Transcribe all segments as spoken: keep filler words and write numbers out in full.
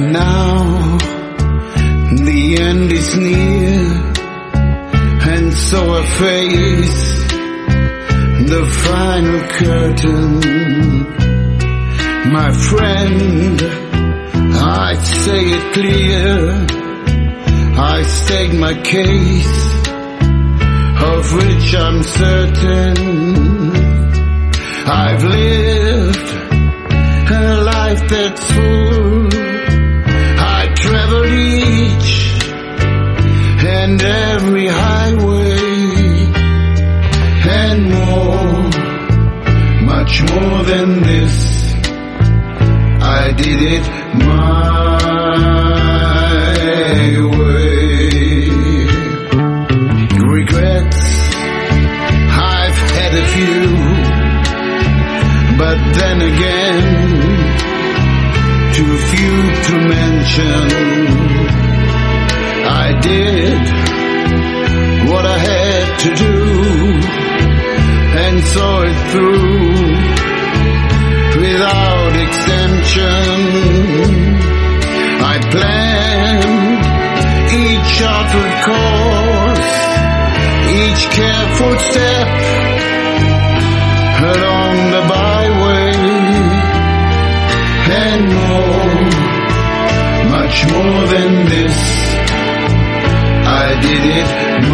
now the end is near, and so I face the final curtain. My friend, I say it clear, I state my case, of which I'm certain. I've lived a life that's full. I traveled each and every highway, and more, much more than this. I did it my way. Regrets, I've had a few, but then again, too few to mention. I did what I had to do, and saw it through without exemption. I planned each charted course, each careful step along the byway, and more, much more than this. I did it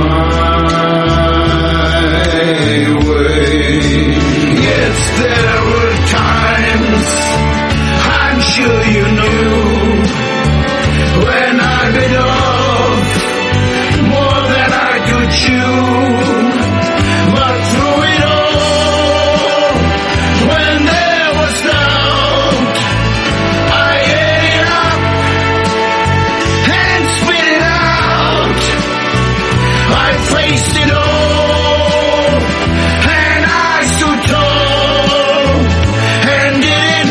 my way. Yes, there were times, I'm sure you knew, when I bit off more than I could chew. But through it all, when there was doubt, I ate it up and spit it out. I faced it all, and I stood tall and did it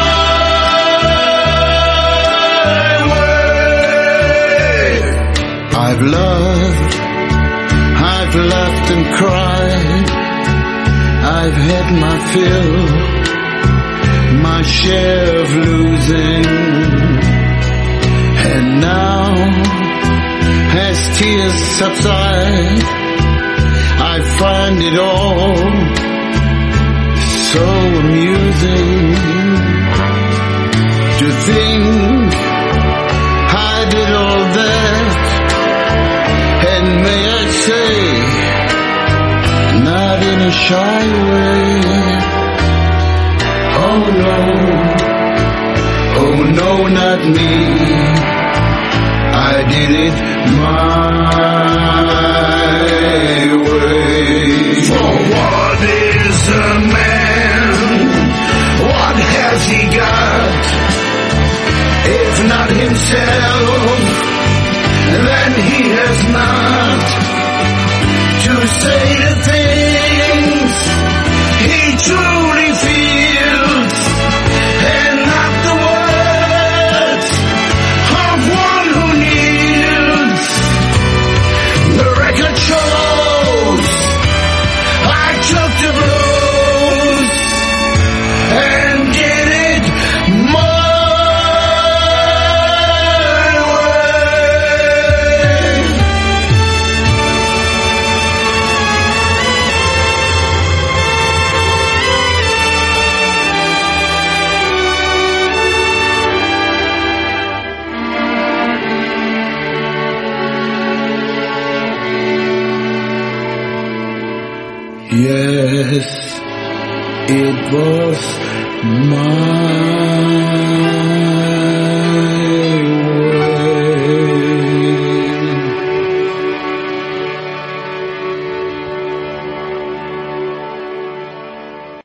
my way. I've loved, I've laughed and cried, I've had my fill, my share of losing, and now, as tears subside, I find it all so amusing to think I did all that, and may I say, not in a shy way. Oh no, oh no, not me. I did it my way. For what is a man? What has he got? If not himself, then he has not to say the things he truly feels, and not the words of one who kneels. The record shows I took the blows and did it my Yes, it was mine.